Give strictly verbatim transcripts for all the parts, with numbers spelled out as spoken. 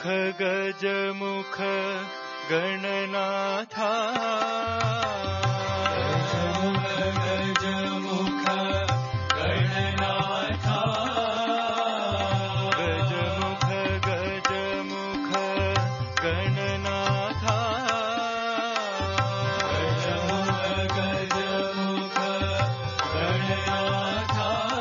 गजमुख गजमुख गणनाथ गजमुख गणनाथ गजमुख गजमुख गणनाथ गजमुख गजमुख गणनाथ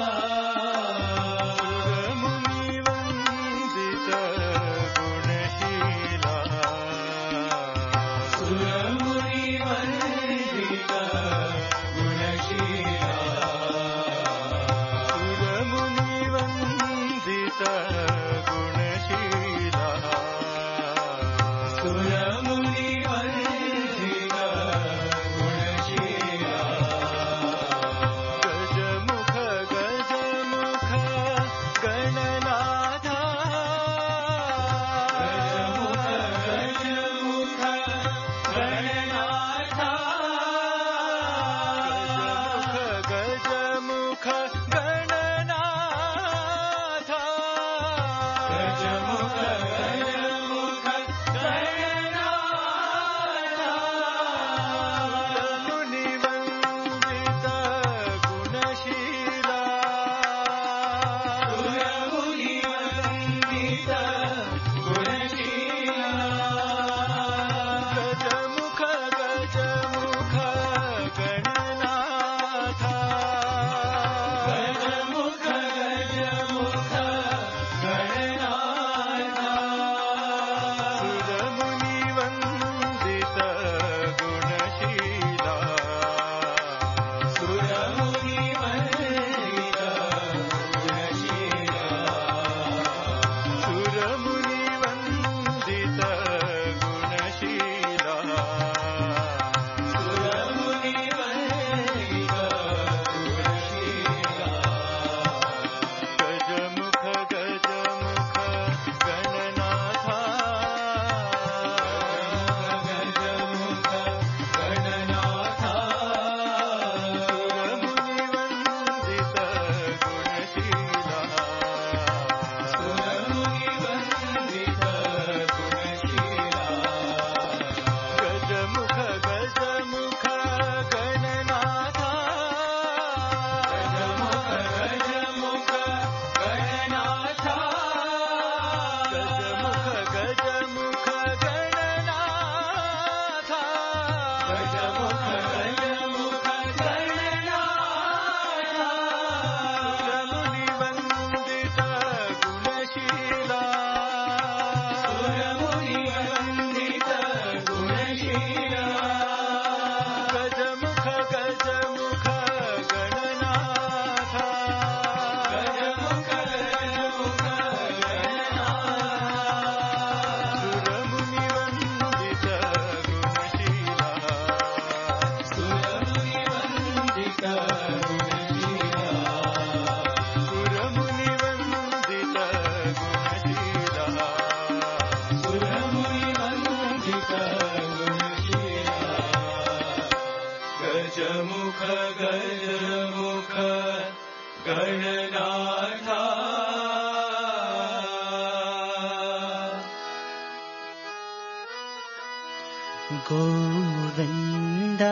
गोविंद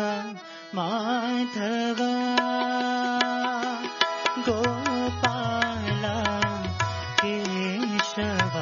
माधव गोपाल केशव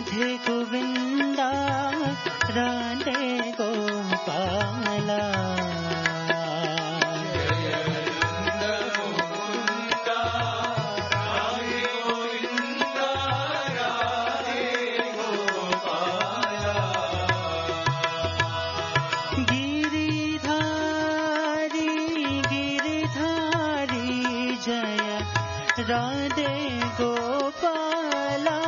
राधे गोविंदा राधे गोपाला राधे गोपाला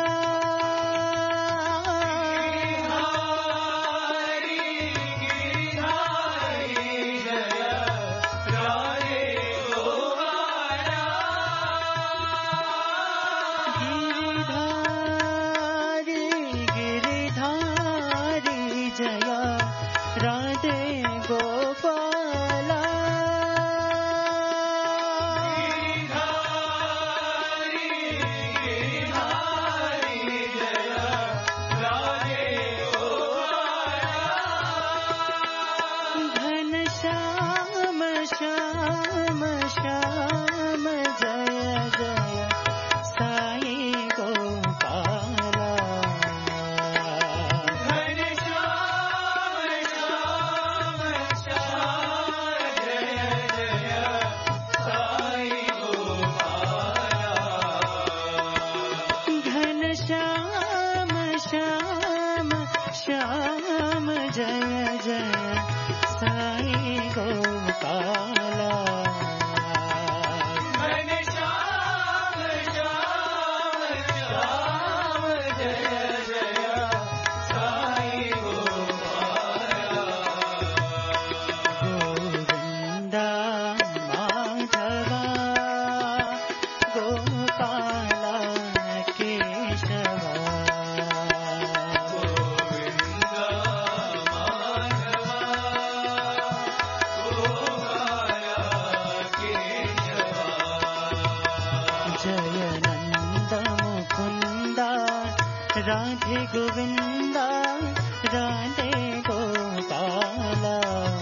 राधे गोविंदा राधे गोपाला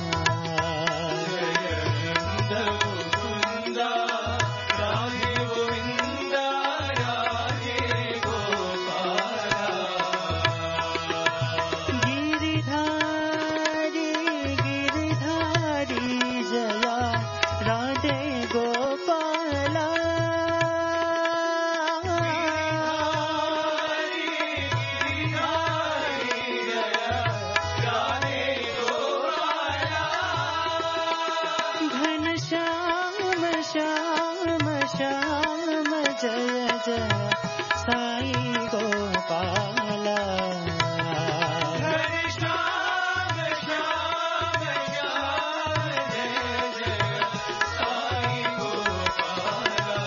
राधे गोविंदा राधे गोपाला गिरिधारी गिरिधारी जया राधे गोपाला जय जय साई गोपाला श्याम श्याम श्याम जय जय साई गोपाला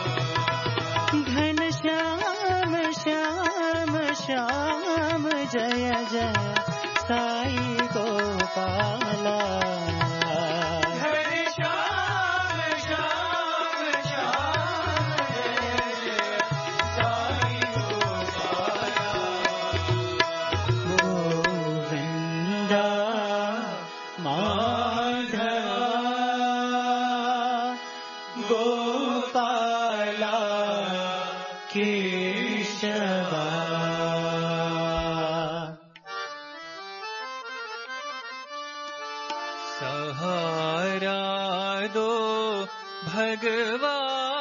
घन श्याम श्याम श्याम जय जय साई गोपाला गोपाला केशवा सहारा दो भगवान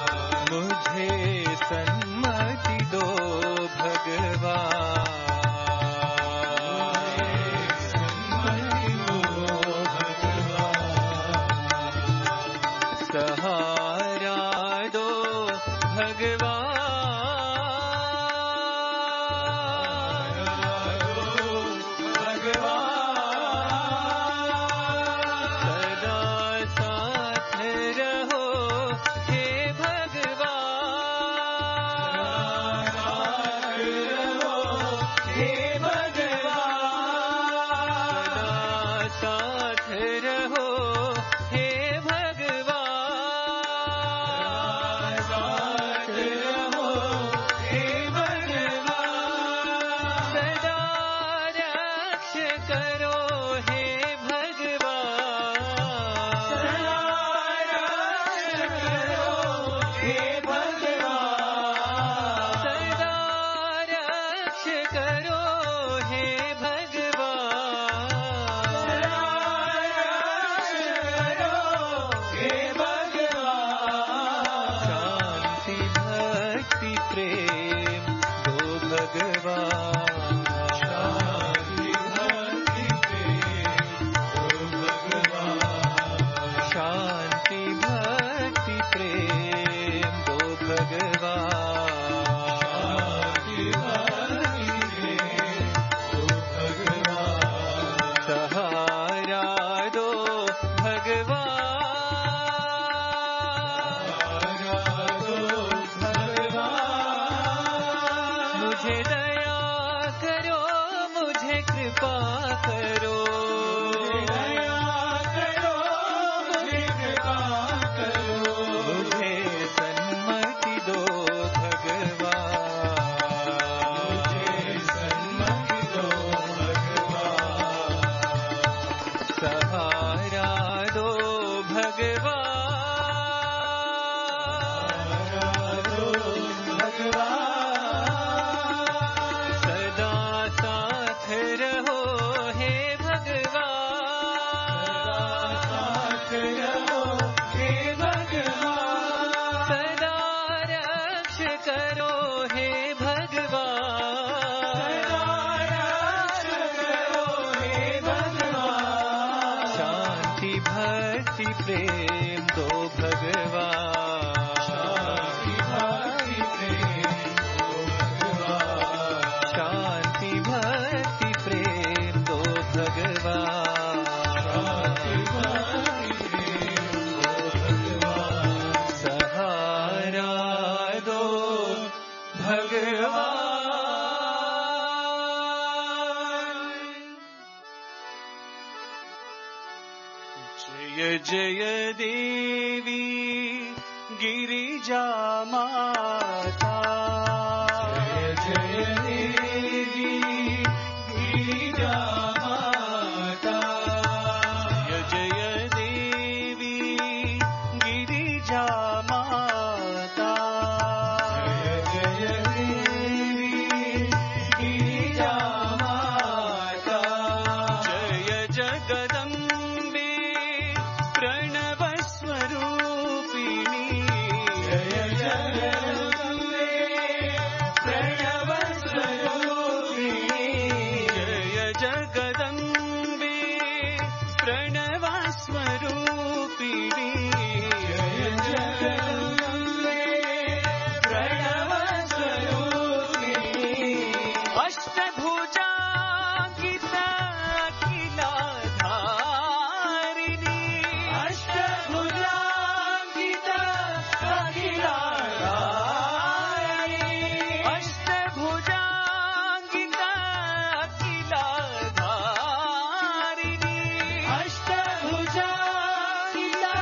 सन्मति दो भगवान भक्ति प्रेम दो भगवान, सहारा दो भगवान। जय जय देवी गिरिजा माता, जय जय देवी गिरिजा माता, जय जय देवी गिरिजा माता, जय जय देवी गिरिजा माता, जय जगदम्बे प्रणव स्वरूपिणी, जय जगदम्बे प्रणव स्वरूपिणी, जय जगदम्बे प्रणव स्वरूपिणी, जय जगदम्बे प्रणव स्वरूपिणी, अष्टभुजा गीता अखिलाधारिणी, अष्टभुजा गीता अखिलाधारिणी, अष्टभुजा गीता अखिलाधारिणी, अष्टभुजा गीता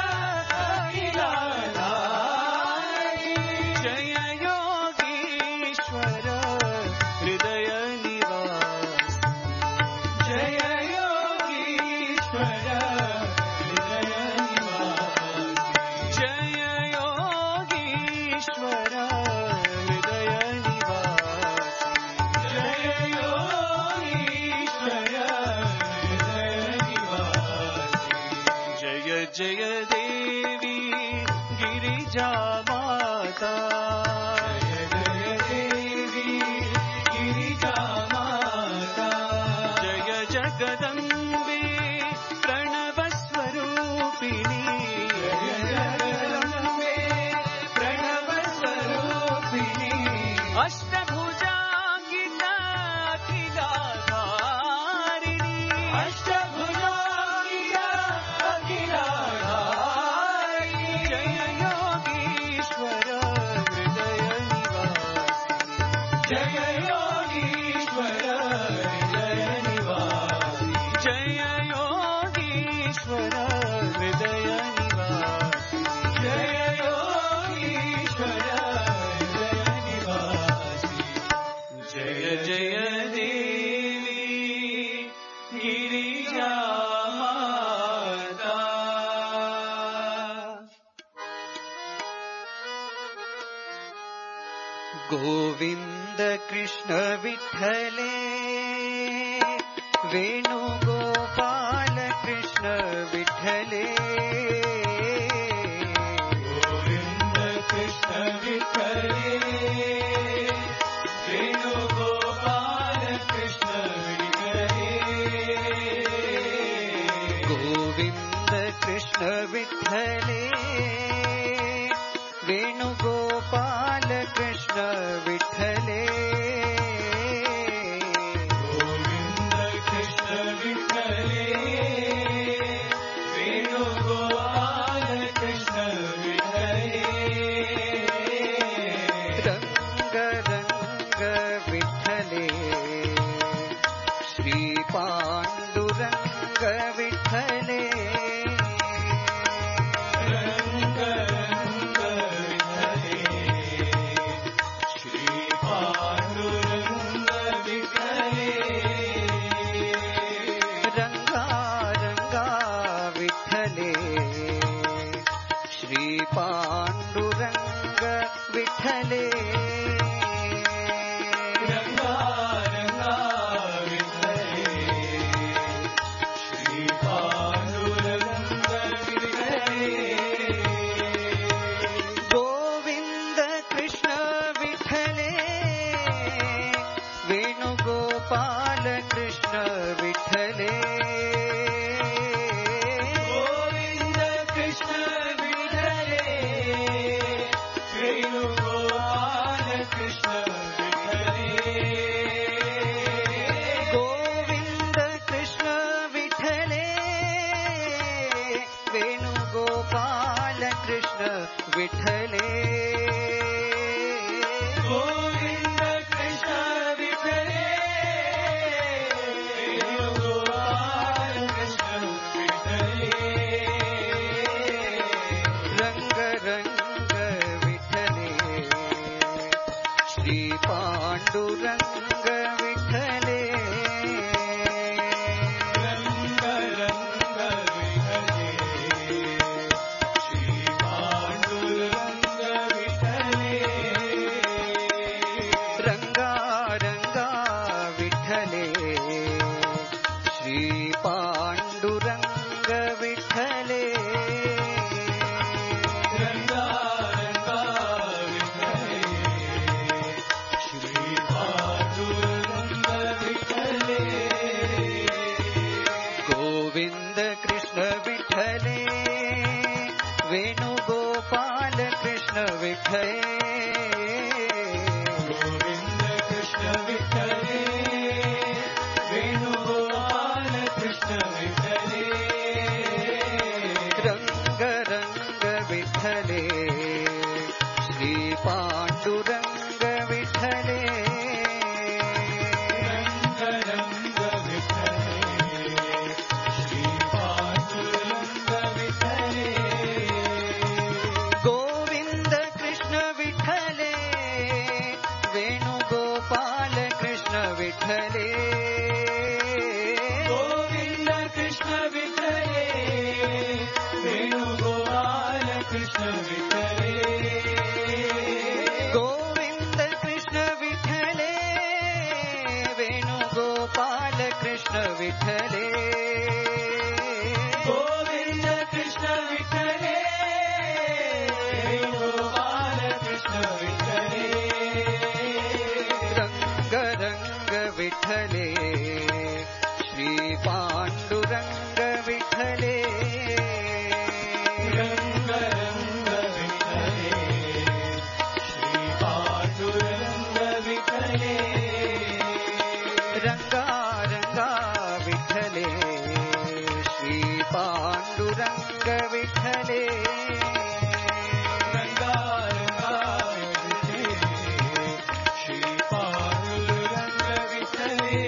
अखिलाधारिणी, जय योगीश्वर हृदय निवास, जय योगीश्वर हृदय निवास, जय योगीश्वर हृदय निवास, जय योगीश्वर हृदय निवास, जय जय देवी गिरिजा माता, जय जय देवी गिरिजा माता, जय जगदम्बे प्रणव स्वरूपिणी, जय जगदम्बे प्रणव स्वरूपिणी, अष्टभुजा गीता अखिलाधारिणी, अष्टभुजा गीता अखिलाधारिणी, जय योगीश्वर हृदय निवासिनी, जय योगीश्वर हृदय निवासिनी, जय योगीश्वर हृदय निवासिनी, जय योगीश्वर हृदय निवासिनी, जय जय देवी गिरिजा माता। गोविंद कृष्ण विठ्ठले, वेणुगोपाल कृष्ण विठ्ठले, गोविंद कृष्ण विठ्ठले, वेणुगोपाल कृष्ण विठ्ठले, गोविंद कृष्ण विठ्ठले, वेणुगोपाल कृष्ण विठ्ठले, गोविंद कृष्ण विठ्ठले, वेणुगोपाल कृष्ण विठ्ठले, रंग रंग विठ्ठले, श्री पांडुरंग विठ्ठले, रंग रंग विठ्ठले, श्री पांडुरंग विठ्ठले श्री पांडुरंग विठ्ठले रंगा रंगा विठ्ठले श्री पांडुरंग विठ्ठले गोविंद कृष्ण विठ्ठले वेणुगोपाल कृष्ण विठ्ठले गोविंद कृष्ण विठ्ठले वेणुगोपाल कृष्ण विठ्ठले रंग रंग विठ्ठले श्री पांडुरंग विठ्ठले रंग रंग विठ्ठले श्री पांडुरंग विठ्ठले गोविंद कृष्ण विठ्ठले वेणुगोपाल कृष्ण विठ्ठले गोविंद कृष्ण विठ्ठले वेणुगोपाल कृष्ण विठ्ठले गोविंद कृष्ण विठ्ठले वेणुगोपाल कृष्ण विठ्ठले गोविंद कृष्ण विठ्ठले वेणुगोपाल कृष्ण विठ्ठले रंग रंग विठ्ठले श्री पांडुरंग विठ्ठले रंग रंग विठ्ठले श्री पांडुरंग विठ्ठले रंगा रंगा विठ्ठले श्री पांडुरंग विठ्ठले रंगा रंगा विठ्ठले श्री पांडुरंग विठ्ठले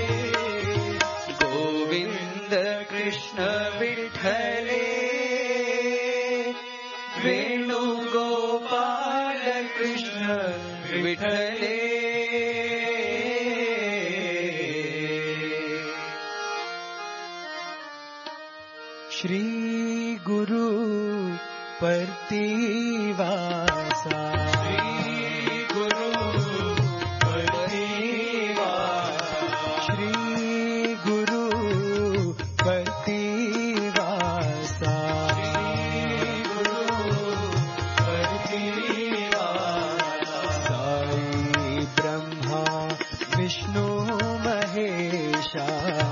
गोविंद कृष्ण विठ्ठले वेणुगोपाल कृष्ण विठ्ठले श्री गुरु प्रतिवासा श्री गुरु प्रतिवासा श्री गुरु प्रतिवासा श्री गुरु प्रतिवासा साई ब्रह्मा विष्णु महेशा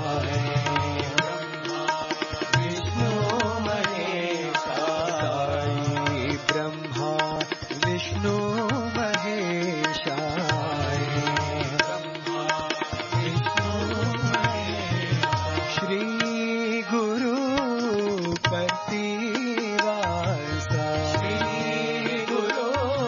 विष्णु महेशा साई ब्रह्मा विष्णु महेशा ब्रह्मा विष्णु महेशा श्री गुरु प्रतिवासा श्री गुरु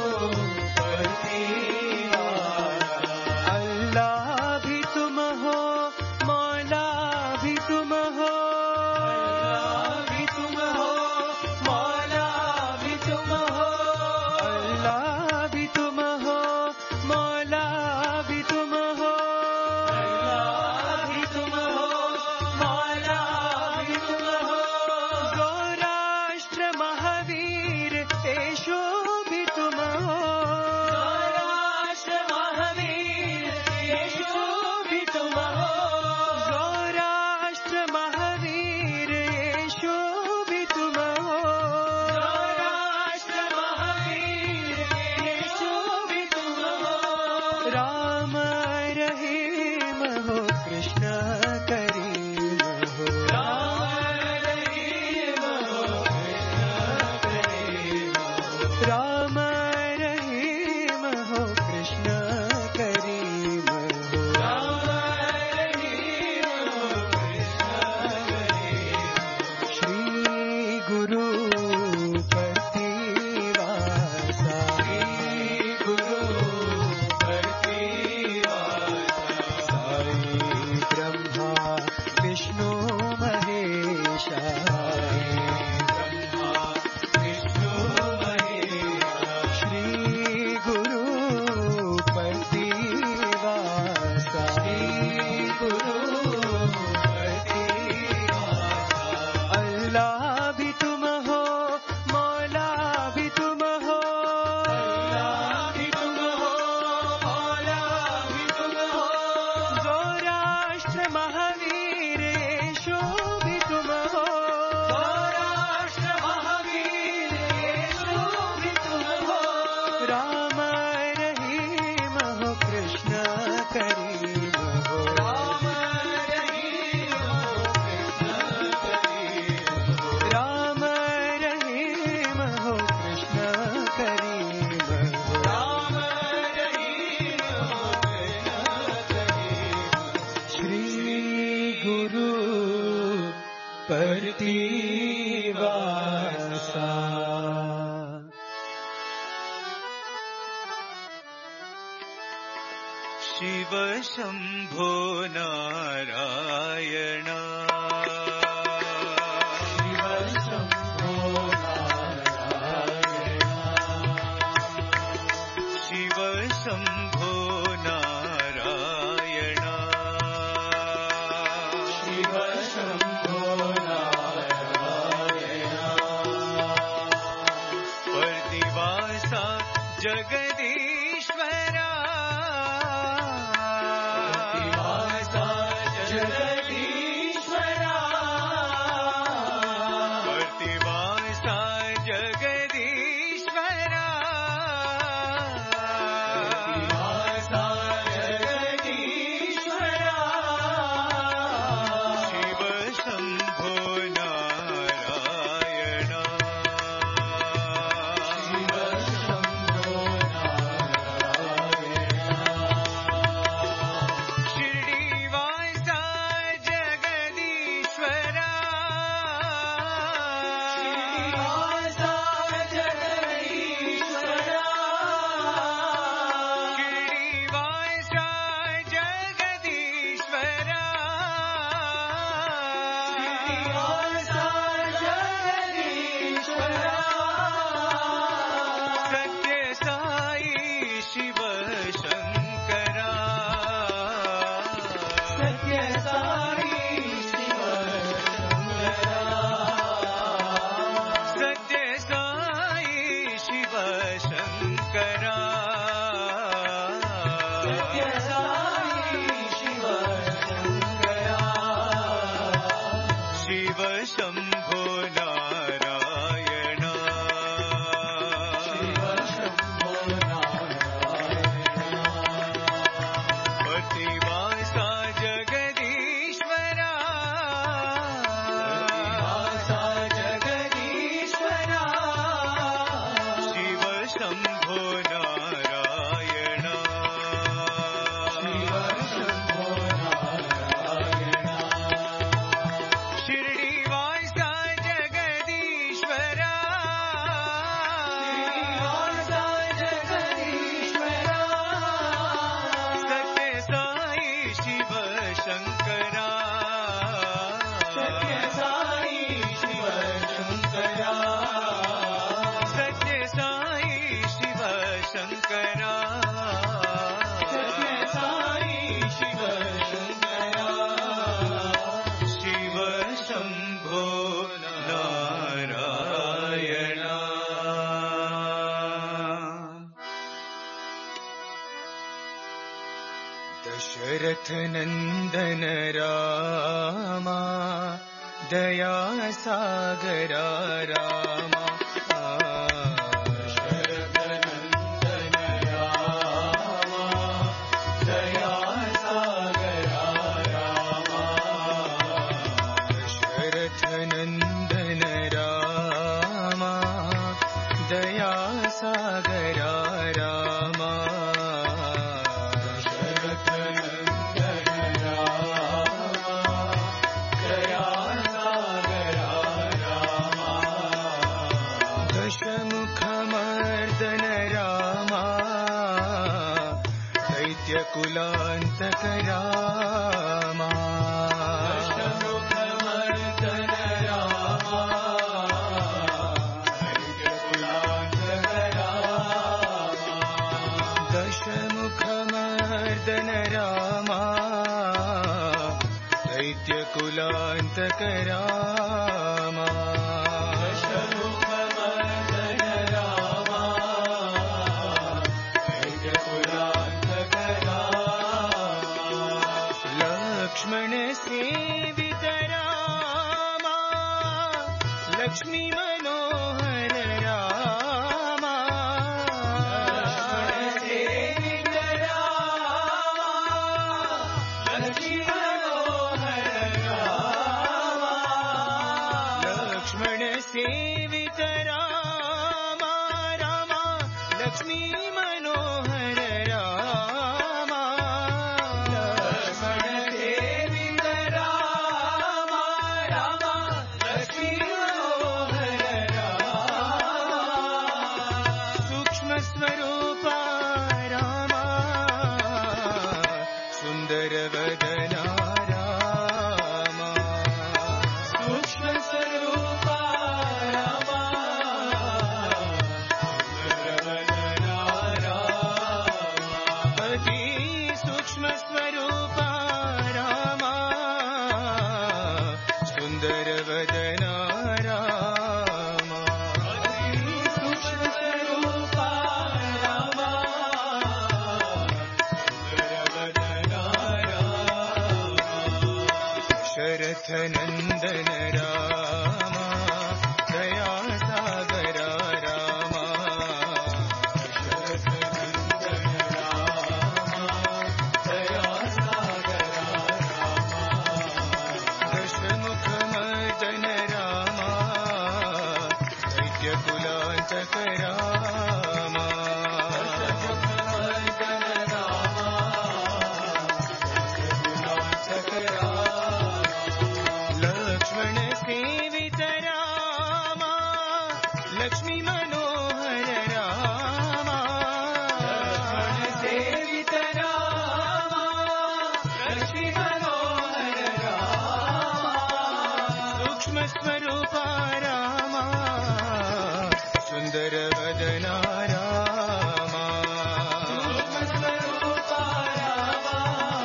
प्रतिवासा अल्लाह भी तुम हो मौला भी तुम हो अल्लाह भी तुम हो मौला भी तुम हो अल्लाह भी तुम हो मौला भी तुम हो अल्लाह भी तुम हो मौला भी तुम हो गौराष्ट्र महावीर येशु भी तुम हो गौराष्ट्र महावीर येशु भी तुम हो गौराष्ट्र महावीर येशु भी तुम हो गौराष्ट्र महावीर येशु भी तुम हो राम रहीम हो कृष्ण करीम हो राम रहीम हो कृष्ण करीम हो राम रहीम हो कृष्ण करीम हो राम रहीम हो कृष्ण करीम श्री गुरु प्रतिवासा श्री गुरु प्रतिवासा साई ब्रह्मा गौराष्ट्र महावीर यशो भी तुम हो गौराष्ट्र महावीर यशो भी तुम हो राम रहीम हो कृष्ण करीम हो राम रहीम हो कृष्ण करीम हो राम रहीम हो कृष्ण करीम हो राम रहीम हो कृष्ण करीम श्री गुरु प्रतिवासा शिव शंभो नारायण शिव शंभो नारायण शिव शंभो नारायण शिव शंभो नारायण प्रतिवासा जगदीश्वरा जगदीश्वरा प्रतिवासा जगदीश्वरा प्रतिवासा जगदीश्वरा शिव शंभो नारायण शिव शंभो नारायण शिरडीवासा जगदीश्वरा शिरडीवासा जगदीश्वरा शिरडीवासा जगदीश्वरा शिरडीवासा जगदीश्वरा सत्य साई शिव शंकरा सत्य साई शिव शंकरा सत्य साई शिव शंकरा सत्य साई शिव शंकरा शिव शंभो नारायण शिव शंभो नारायण प्रतिवासा जगदीश्वरा प्रतिवासा जगदीश्वरा शिव शंभो नारायण शिव शंभो नारायण शिरडीवासा जगदीश्वरा शिरडीवासा जगदीश्वरा सत्य साई शिव शंकरा सत्य साई शिव शंकरा सत्य साई शिव शंकरा सत्य साई शिव शंकरा शिव शंभो नारायण दशरथ नंदन रामा दया सागरा रामा दशरथ नंदन रामा दया सागरा रामा दशरथ नंदन रामा दया सागरा रामा दशरथ नंदन रामा दया सागरा रामा दशमुखमर्दन रामा दैत्यकुलान्तक रामा दशमुखमर्दन रामा दैत्यकुलान्तक रामा दशमुखमर्दन रामा दैत्यकुलान्तक रामा दशमुखमर्दन रामा दैत्यकुलान्तक रामा लक्ष्मण सेवित रामा लक्ष्मी मनोहर रामा लक्ष्मण सेवित रामा लक्ष्मी मनोहर रामा लक्ष्मण सेवित रामा रामा लक्ष्मी मनोहर रामा लक्ष्मण सेवित रामा रामा लक्ष्मी मनोहर रामा सूक्ष्म स्वरूप रामा सुंदर वदना रामा सूक्ष्म स्वरूप रामा सूक्ष्म स्वरूप रामा सुंदर वदना रामा सूक्ष्म स्वरूप रामा सुंदर वदना रामा शरथ नंदन रामा दया सागर रामा शरथ नंदन रामा दया सागर रामा दशमुख मर्दन रामा दैत्य कुलांतक रामा दशमुख मर्दन रामा दैत्य कुलांतक रामा लक्ष्मण सेवित रामा लक्ष्मी मनोहर रामा लक्ष्मण सेवित रामा लक्ष्मी मनोहर रामा सूक्ष्म स्वरूप रामा सुंदर वदना रामा सूक्ष्म स्वरूप रामा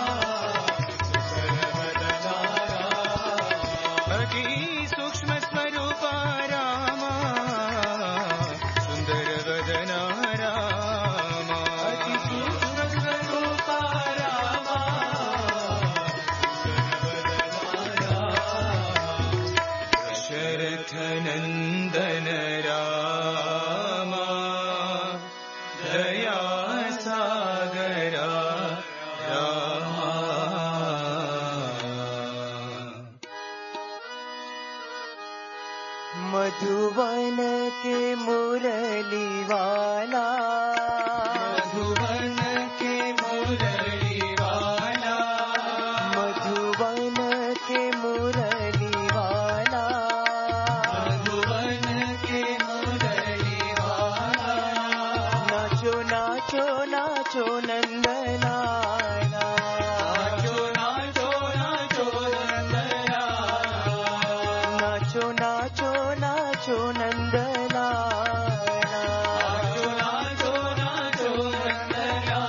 सुंदर वदना रामा अति सूक्ष्म स्वरूप रामा सुंदर वदना रामा अति सूक्ष्म स्वरूप रामा सुंदर वदना रामा शरथ नंदन रामा दया सागर रामा मधुवन के मुरली वाला मधुवन के मुरली वाला मधुवन के मुरली वाला मधुवन के मुरली वाला नाचो नाचो नाचो नंदना नाचो नाचो नाचो नंदना नाचो नाचो नाचो नंदना नाचो नाचो नाचो नंदना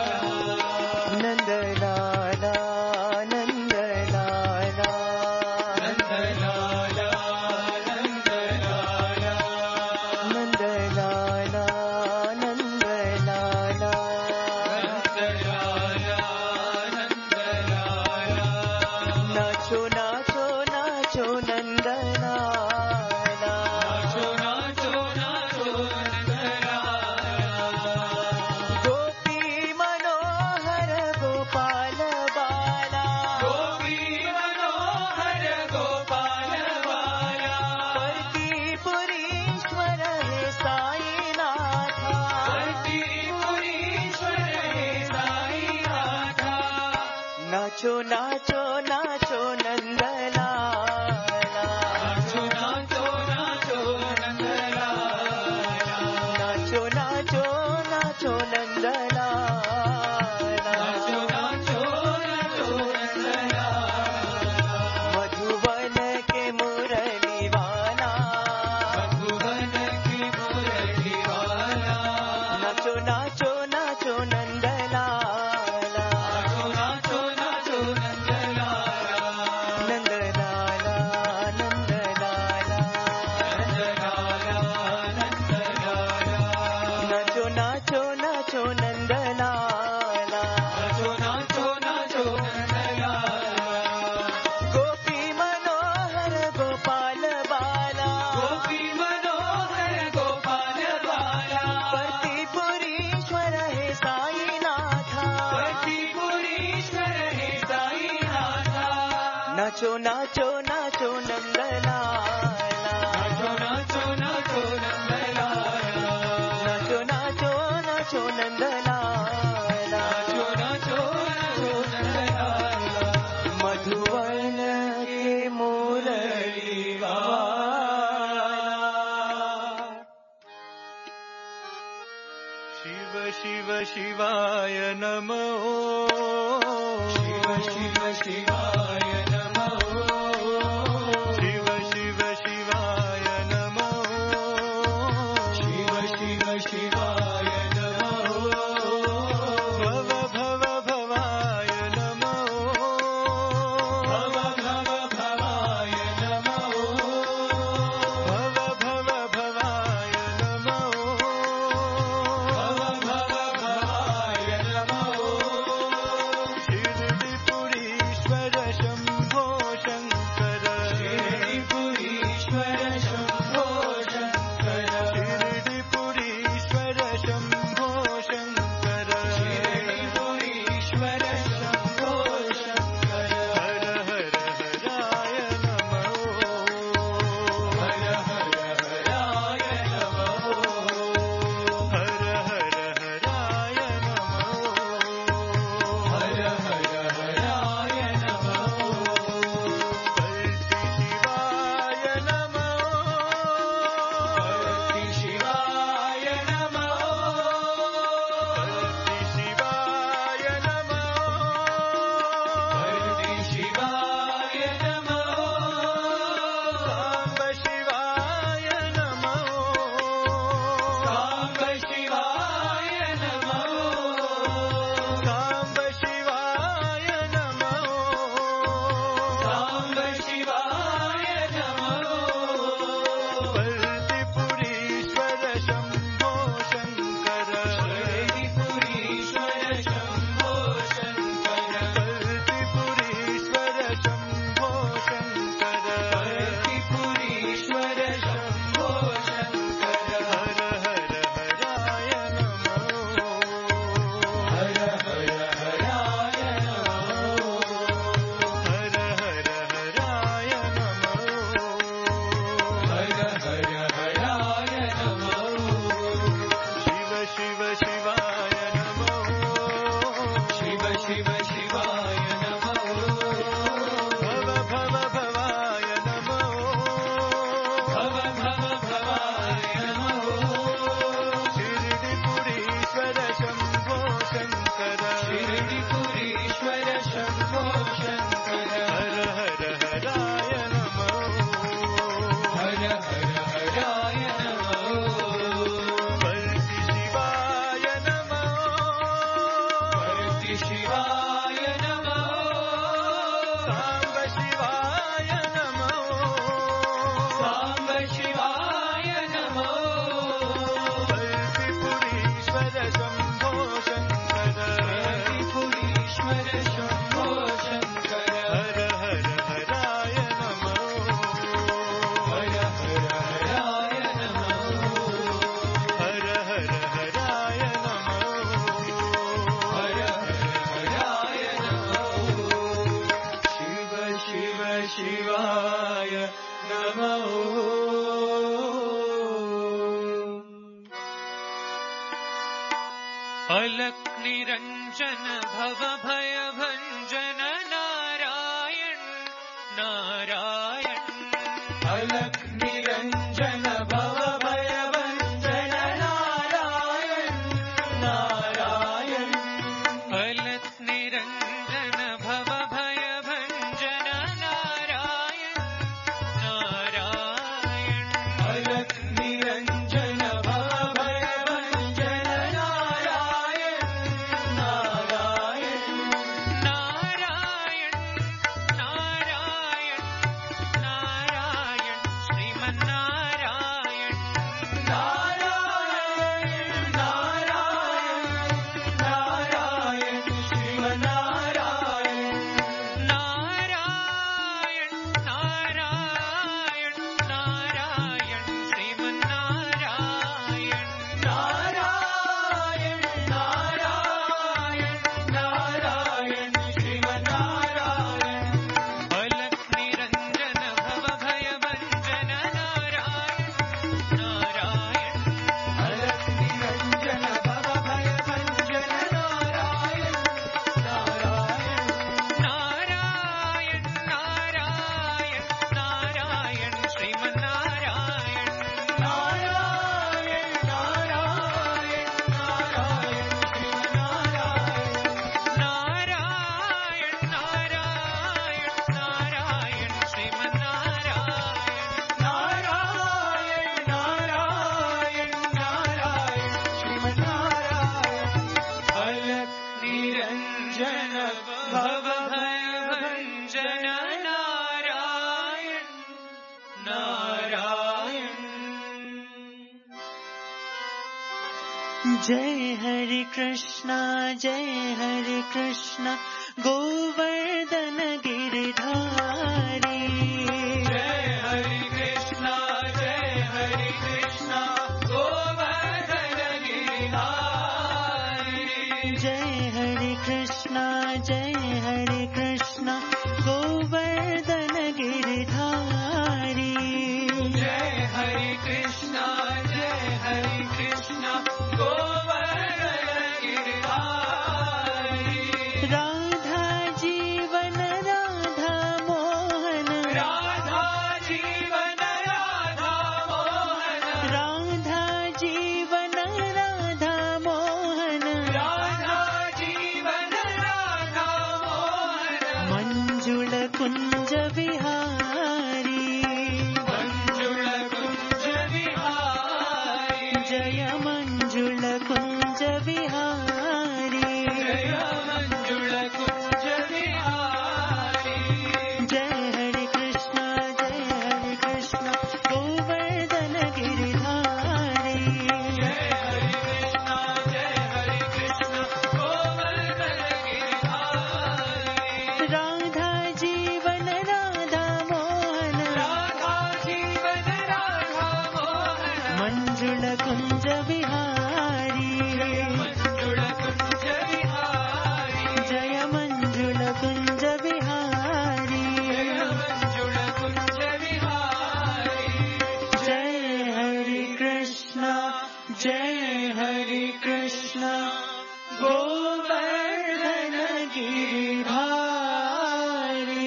नंदलाला नंदलाला नंदलाला नंदलाला नंदलाला नंदलाला नंदलाला नंदलाला नाचो नाचो नाचो नंदना नाचो नाचो नाचो नंदलाला गोपी मनोहर गोपाल बाला गोपी मनोहर गोपाल बाला परतीपुरीश्वर हे साईनाथा परतीपुरीश्वर हे साईनाथा नाचो नाचो नाचो नंदलाला नाचो नाचो नाचो नंदलाला नाचो नाचो नाचो नंदलाला नाचो नाचो नाचो नंदलाला मधुवन के मुरली वाला मधुवन की मुरली वाला नाचो नाचो नाचो नंदलाला नाचो नाचो नाचो नंदलाला नाचो नाचो नाचो नंदलाला नाचो नाचो नाचो नंदलाला नाचो नाचो नाचो नंदलाला नाचो नाचो नाचो नंदलाला मधुवन के मुरली वाला शिव शिव शिवाय नमो शिव शिव शिवाय नमो शिव शिव शिवाय नमो शिव शिव शिवाय नमो भव भव भवाय नमो भव भव भवाय नमो भव भव भवाय नमो भव भव भवाय नमो शिरडिपुरीश्वर शंभो शंकर शिरडिपुरीश्वर शंभो शंकर शिरडिपुरीश्वर शंभो शंकर शिरडिपुरीश्वर शंभो शंकर हर हर हराय नमो हर हर हराय नमो हर हर हराय नमो हर हर हराय नमो भक्ति शिवाय नमो भक्ति शिवाय नमो भक्ति शिवाय नमो भक्ति शिवाय नमो सांब शिवाय नमो सांब शिवाय नमो सांब शिवाय नमो वर्तिपुरीश्वर शंभो शंकर शिरडिपुरीश्वर शंभो शंकर वर्तिपुरीश्वर शंभो शंकर शिरडिपुरीश्वर शंभो शंकर हर हर हराय नमो हर हर हराय नमो हर हर हराय नमो हर हर हराय नमो शिव शिव शिवाय नमो शिव शिव शिवाय नमो भव भव भवाय नमो भव भव भवाय नमो शिरडिपुरीश्वर शंभो शंकर शिरडिपुरीश्वर शंभो शंकर हर हर हराय नमो हर हर हराय नमो वर्ति शिवाय नमो भक्ति शिवाय नमो सांब शिवाय नमो सांब शिवाय नमो वर्तिपुरीश्वर शंभो शंकर शिरडिपुरीश्वर शंभो शंकर हर हर हराय नमो हर हर हराय नमो हर हर हराय नमो हर हर हराय नमो शिव शिव शिवाय नमो अलक निरंजन भव भय भंजन नारायण नारायण अलक निरंजन भव भय भंजन नारायण नारायण अलक निरंजन भव भय भंजन नारायण नारायण अलक निरंजन भव भय भंजन नारायण नारायण नारायण नारायण जय हरे कृष्णा जय हरे कृष्णा गोवर्धन गिरधारी जय हरे कृष्णा जय हरे कृष्णा गोवर्धन गिरधारी जय हरे कृष्णा जय हरे कृष्णा गोवर्धन गिरधारी जय हरे कृष्णा जय हरे कृष्णा गोवर्धन गिरधारी राधा जीवन राधा मोहन राधा जीवन राधा मोहन राधा जीवन राधा मोहन राधा जीवन राधा मोहन मंजुल कुंज विहारी मंजुल कुंज विहारी जय मंजुल कुंज विहारी जय मंजुल कुंज विहारी जय हरे कृष्णा जय हरे कृष्णा गोवर्धन गिरधारी जय हरे कृष्णा जय हरे कृष्णा गोवर्धन गिरधारी राधा जीवन राधा मोहन राधा जीवन राधा मोहन मंजुल कुंज विहारी मंजुल कुंज विहारी जय मंजुल कुंज विहारी जय मंजुल कुंज विहारी जय हरे कृष्णा जय हरे कृष्णा गोवर्धन गिरधारी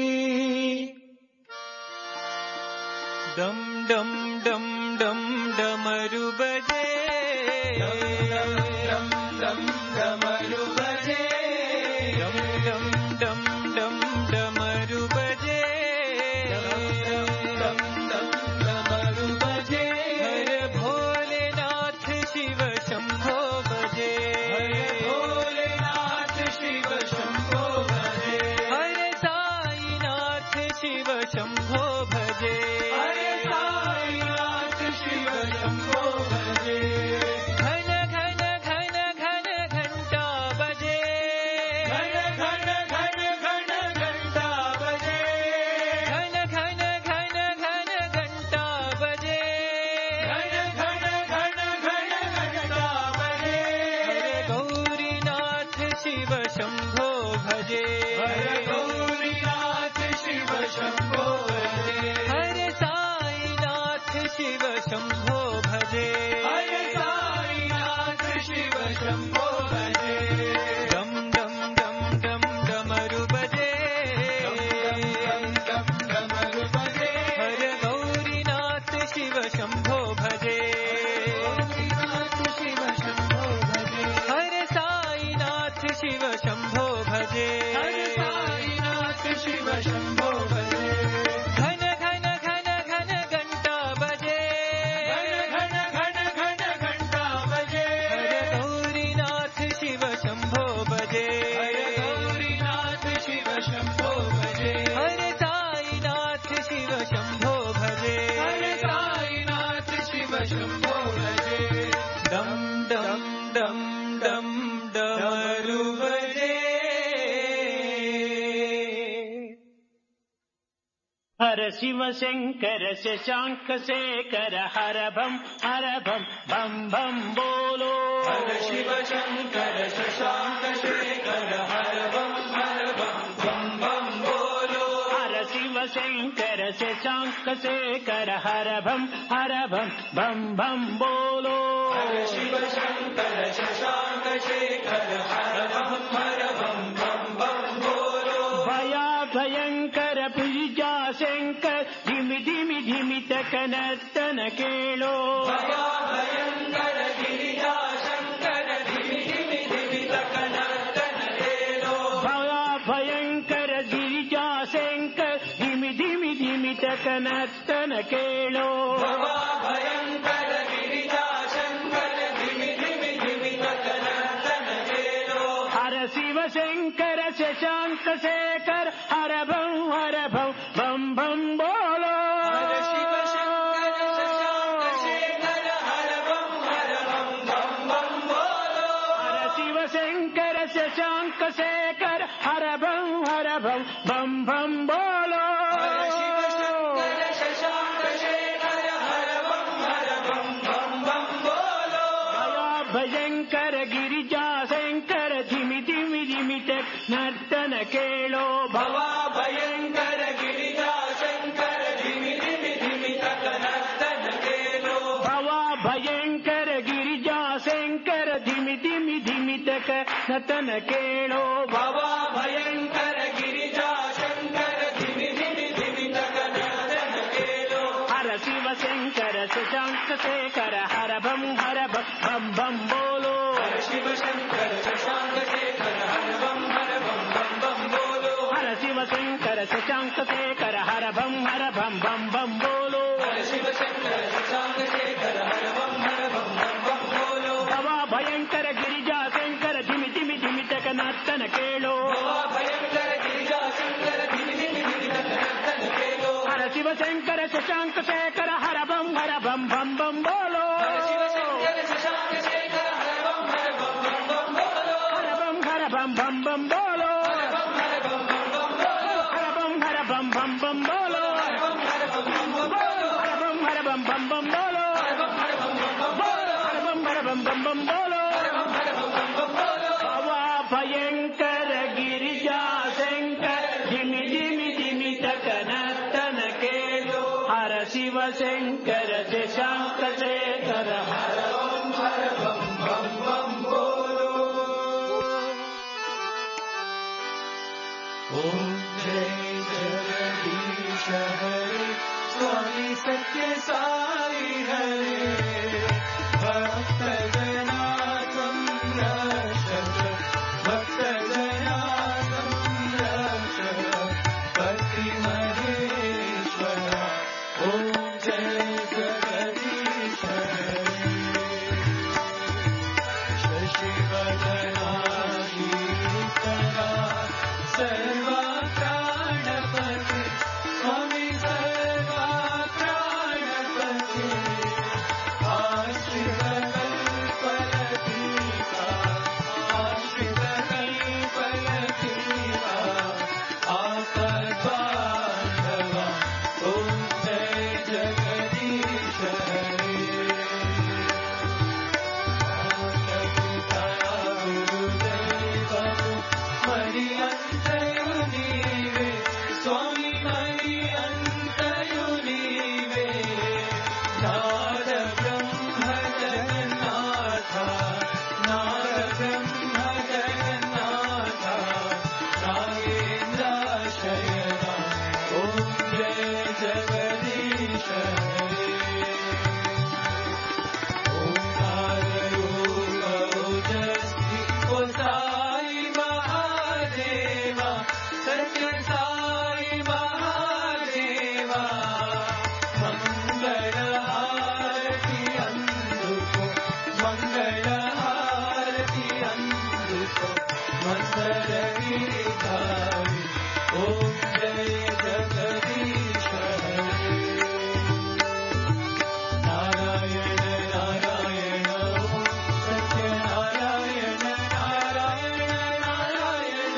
डम डम डम डम डमरू बजे डम डम डम डमरू बजे डम डम डम डम डमरू बजे डम डम डम डमरू बजे हर भोलेनाथ शिव शंभो बजे हरे भोलेनाथ शिव शंभो भजे हर साईनाथ शिव शंभो भजे हरे साईनाथ शिव शंभो भजे घन घन घन घन घंटा बजे घन घन घन घन घंटा बजे घन घन घन घन घंटा बजे घन घन घन घन घंटा बजे हरे गौरीनाथ शिव शंभो भजे हरे गौरीनाथ शिव शंभो भजे हरे साईनाथ शिव शंभो भजे हरे साईनाथ शिव शंभो भजे डम डम डम डम डमरू बजे डम डम डमरू बजे हरे गौरीनाथ शिव शंभो भजे गौरीनाथ शिव शंभो भजे हरे साईनाथ शिव शंभो भजे हरे साईनाथ शिव शंभो भजे घन घन घन घन घंटा बजे घन घन घन घन घंटा बजे हरे गौरीनाथ शिव शंभो भजे हरे गौरीनाथ शिव शंभो भजे हरे साईनाथ शिव शंभो भजे हरे साईनाथ शिव शंभो भजे डम डम डम डम डमरू बजे हर शिव शंकर शशांक शेखर हर भम हर भम भम भम बोलो हर शिव शंकर शशांक शेखर हर बम हर बम बम बम बोलो हर शिव शंकर शशांक शेखर हर भम हर भम भम भम बोलो हर शिव शंकर शशांक शेखर हर बम हर बम बम बम बोलो भया भयंकर पूजा शंकर धिमि धिमि धिमि तक नर्तन केलो भया भयंकर गिरिजा शंकर धिमि धिमि धिमि तक नर्तन केलो भया भयंकर गिरिजा शंकर धिमि धिमि धिमि तक नर्तन केलो भवा भयंकर गिरिजा शंकर धिमि धिमि धिमि तक नर्तन केलो हर शिव शंकर शशांक शेखर हर भम हर भम भम भम बोलो हर शिव शंकर शशांक शेखर हर बम हर बम बम बम ಕೇಳೋ ಭವ ಭಯಂಕರ ಗಿರಿಜಾ ಶಂಕರ ಧಿಮಿ ಧಿಮಿ ಧಿಮಿ ತಕ ನರ್ತನ ಕೇಳೋ ಭವ ಭಯಂಕರ ಗಿರಿಜಾ ಶಂಕರ ಧಿಮಿ ಧಿಮಿ ಧಿಮಿ ತಕ ನತನ ಕೇಳೋ ಭವ ಭಯಂಕರ ಗಿರಿಜಾ ಶಂಕರ ಧಿಮಿ ಧಿಮಿ ಧಿಮಿ ತಕ ನರ್ತನ ಕೇಳೋ ಹರ ಶಿವ ಶಂಕರ ಶಶಾಂಕ ಶೇಖರ ಹರ ಭಂ ಹರ ಭಂ ಭಂ ಭಂ ಬೋಲೋ ಹರ ಶಿವ ಶಂಕರ ಶಶಾಂಕ ಶೇಖರ ಹರ ಭಂ ಹರ ಭಂ ಭಂ ಭಂ ಬೋಲೋ ಹರ ಶಿವ ಶಂಕರ ಶಶಾಂಕ ಶೇಖರ ಹರ ಭಂ ಹರ ಭಂ ಭಂ ಭಂ ಬೋಲೋ ಹರ ಶಿವ ಶಂಕರ ಶಶಾಂಕ ಶೇಖರ ಹರ ಭಂ ಹರ ಭಂ ಭಂ ಭಂ ಬೋಲೋ ಭವ ಭಯಂಕರ ಗಿರಿಜಾ ಶಂಕರ ಧಿಮಿ ಧಿಮಿ ಧಿಮಿ ತಕ ನರ್ತನ ಕೇಳೋ ಭವ ಭಯಂಕರ ಗಿರಿಜಾ ಶಂಕರ ಧಿಮಿ ಧಿಮಿ ಧಿಮಿ ತಕ ನರ್ತನ ಕೇಳೋ ಹರ ಶಿವ ಶಂಕರ ಶಶಾಂಕ ಶೇಖರ ಹರ ಭಂ ಹರ ಭಂ ಭಂ ಭಂ ಬೋಲೋ ಹರ ಶಿವ ಶಂಕರ ಶಶಾಂಕ ಶೇಖರ ಹರ ಭಂ ಹರ ಭಂ ಭಂ ಭಂ ಬೋಲೋ ಹರ ಭಂ ಹರ ಭಂ ಭಂ ಭಂ ಬೋಲೋ ಹರ ಭಂ ಹರ ಭಂ ಭಂ ಭಂ ಬೋಲೋ ಹರ ಭಂ ಹರ ಭಂ ಭಂ ಭಂ ಬೋಲೋ ಹರ ಭಂ ಹರ ಭಂ ಭಂ ಭಂ ಬೋಲೋ ಹರ ಭಂ ಹರ ಭಂ ಭಂ ಭಂ ಬೋಲೋ ಹರ ಭಂ ಹರ ಭಂ ಭಂ ಭಂ ಬೋಲೋ ಹರ ಭಂ ಹರ ಭಂ ಭಂ ಭಂ ಬೋಲೋ ಹರ ಭಂ ಹರ ಭಂ ಭಂ ಭಂ ಬೋಲೋ ಭವ ಭಯಂಕರ ಗಿರಿಜಾ ಶಂಕರ ಧಿಮಿ ಧಿಮಿ ಧಿಮಿ ತಕ ನರ್ತನ ಕೇಳೋ ಹರ ಶಿವ ಶಂಕರ ಶಶಾಂಕ ಶೇಖರ ಹರ ಭಂ ಹರ ಭಂ ಭಂ ಭಂ ಬೋಲೋ ಓಂ ಜಯ ಜಗದೀಶ ಹರೆ ಸ್ವಾಮಿ ಸತ್ಯ ಸಾಯಿ ಹರೆ ಭಕ್ತ ಜನ ಸಂರಕ್ಷಕ ಭಕ್ತ ಜನ ಸಂರಕ್ಷಕ ಪತಿ ಮಹೇಶ್ವರ ಓಂ ಜಯ ಜಗದೀಶ ಹರೆ ಶಶಿವದನಾಶೀಕರ ಸರ್ವ ಪ್ರಾಣಪತಿ ಸ್ವಾಮಿ ಸರ್ವ ಪ್ರಾಣಪತಿ ಆಶ್ರಿತ ಕಲ್ಪಲತೀತ ಆಶ್ರಿತ ಕಲ್ಪಲತೀತ ಆಪದ್ಬಾಂಧವ ಓಂ ಜಯ ಜಗದೀಶ ಹರೆ ಮರಿ ಅಂತಯು ನೀವೇ ಸ್ವಾಮಿ ಮರಿ ಅಂತಯು ನೀವೇ ನಾದ ಬ್ರಹ್ಮ ಜಗನ್ನಾಥ ನಾದ ಬ್ರಹ್ಮ ಜಗನ್ನಾಥ ನಾಗೇಂದ್ರ ಶಯನ ಓಂ ಜಯ ಜಗದೀಶ ಹರೆ ಓಂಕಾರಯೋಗೌಜಸ್ತಿ ಓ ಸಾಯಿ ಮಹಾದೇವ ಸತ್ಯ ಸಾಯಿ ಮಹಾದೇವ ಮಂಗಳ ಹಾರತಿ ಅಂದುಕೋ ಮಂಗಳ ಹಾರತಿ ಅಂದುಕೋ ಮಂಗಳ ಗಿರಿಧಾರಿ ಓಂ ಜಯ ಜಗದೀಶ ಹರೆ ನಾರಾಯಣ ನಾರಾಯಣ ಓಂ ಸತ್ಯ ನಾರಾಯಣ ನಾರಾಯಣ ನಾರಾಯಣ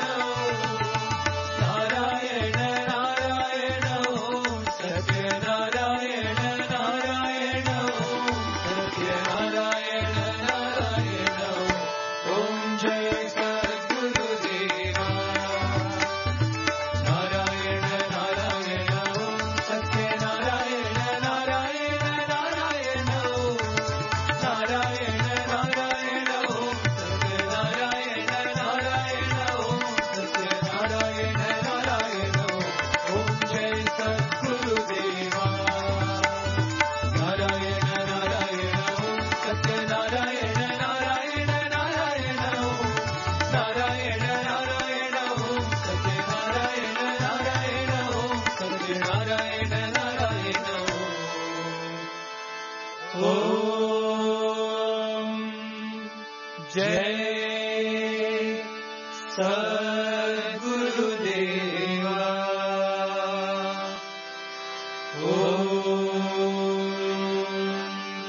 ನಾರಾಯಣ ನಾರಾಯಣ ಓಂ ಸತ್ಯ ನಾರಾಯಣ ನಾರಾಯಣ ಓಂ ಸತ್ಯ ನಾರಾಯಣ ನಾರಾಯಣ ಓಂ ಜಯ ಸದ್ಗುರುದೇವ ನಾರಾಯಣ ನಾರಾಯಣ ಓಂ ಸತ್ಯ ನಾರಾಯಣ ನಾರಾಯಣ ನಾರಾಯಣ ಓಂ ನಾರಾಯಣ ನಾರಾಯಣ ಓಂ ಸತ್ಯ ನಾರಾಯಣ ನಾರಾಯಣ ಓಂ ಸತ್ಯ ನಾರಾಯಣ ನಾರಾಯಣ ಓಂ ಜಯ ಸದ್ಗುರುದೇವ ನಾರಾಯಣ ನಾರಾಯಣ ಓಂ ಸತ್ಯ ನಾರಾಯಣ ನಾರಾಯಣ ನಾರಾಯಣ ಓಂ ನಾರಾಯಣ ನಾರಾಯಣ ಓಂ ಸತ್ಯ ನಾರಾಯಣ ನಾರಾಯಣ ಓಂ ಸತ್ಯ ನಾರಾಯಣ ನಾರಾಯಣ ಓಂ ಜಯ ಸದ್ಗುರುದೇವ ಓಂ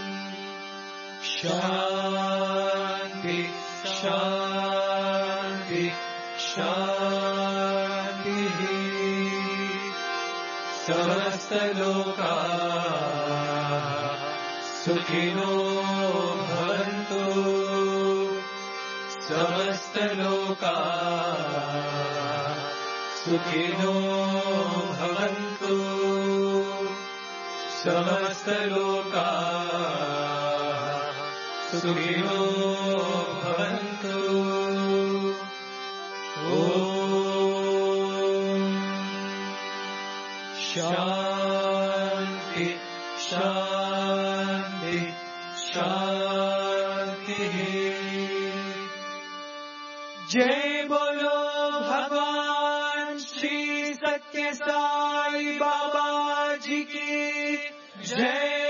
ಶಾಂತಿ ಶಾಂತಿ ಶಾಂತಿ ಸಮಸ್ತ ಲೋಕ ಸುಖಿನೋ ಭವಂತು ಸಮಸ್ತ ಲೋಕ सुखिनो भवन्तु समस्तलोकाः सुखिनो भवन्तु। ॐ शान्ति शान्ति शान्तिः। जय बोलो भगवान श्री सत्य साई बाबा जी की जय।